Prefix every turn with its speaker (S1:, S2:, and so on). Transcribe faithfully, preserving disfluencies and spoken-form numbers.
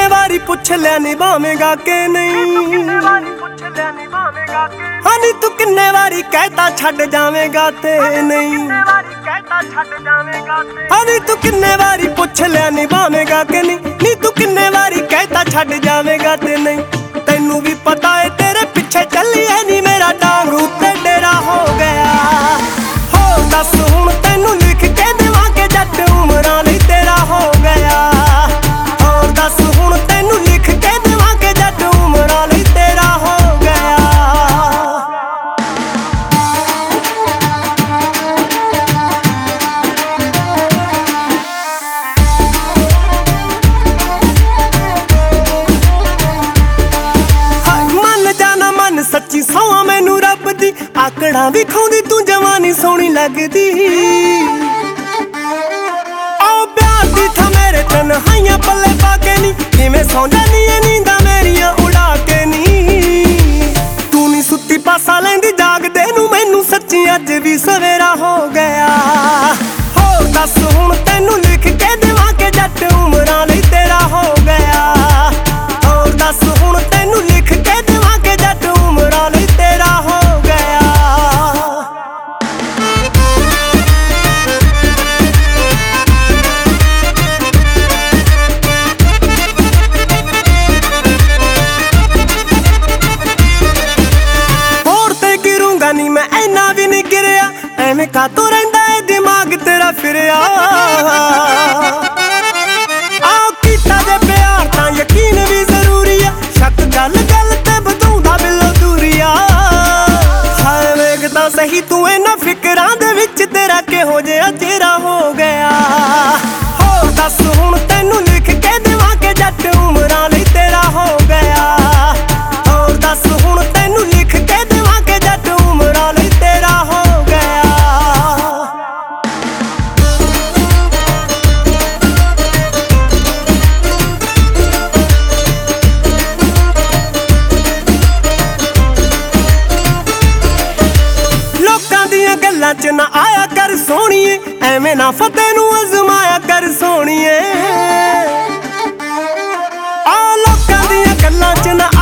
S1: किन्ने वारी पुछ लिया निभावेगा के नहीं। हाँ नी तू किन्ने वारी कहता छड़ जावेगा ते नहीं। हाँ नी तू किन्ने वारी पुछ लिया निभावेगा के नहीं। नी तू किन्ने वारी कहता छड़ जावेगा ते नहीं। तैनू भी पता है तेरे पीछे चली है नी मेरा डांग उत्ते डेरा हो गया। हो दस हुण तैनू लिख के देवां के जट उमरां लई तेरा हो गया। और दस हुण तैनू लिख के देवां के जट उमरां लई तेरा हो गया। हाय मन जाना मन सच्ची सौआ मैनू रब दी। आकड़ा भी खाउंदी तू जवानी सोहनी लगदी। तन्हाइयां पल्ले पाके नी किवें सौं जानी ऐ नींदां मेरियां उड़ा के नी। तू नी सुत्ती पासा लैंदी जागदे नू मैनू सच्ची अज भी सवेरा हो गया। हो दस हुण तैनू लिख के देवां के जट उमरां लई तेरा हो गया। और दस हुण तैनू लिख के देवां के जट उमरां लई तेरा हो गया। नी मैं ऐना भी नहीं गिरिया एवें कातों रहिंदा है दिमाग तेरा फिरिया। आओ कीता जे प्यार तां यकीन भी जरूरी है। शक गल गल ते बधाउंदा बिलो दूरिया। हाय वेखदा सही तू इन्हां फिकरां दे विच तेरा किहो जिहा चेहरा हो गया। हो दस हुण तैनू लिख के देवां के जट उमरां लई तेरा हो गया। और दस हुण तैनू लिख के देवां के जट उमरां लई तेरा हो गया। लोकां दियां गल्लां च ना आया कर सोहणीए। एवें ना फतेह नू अजमाया कर सोहणीए। आ लोकां दियां गल्लां च ना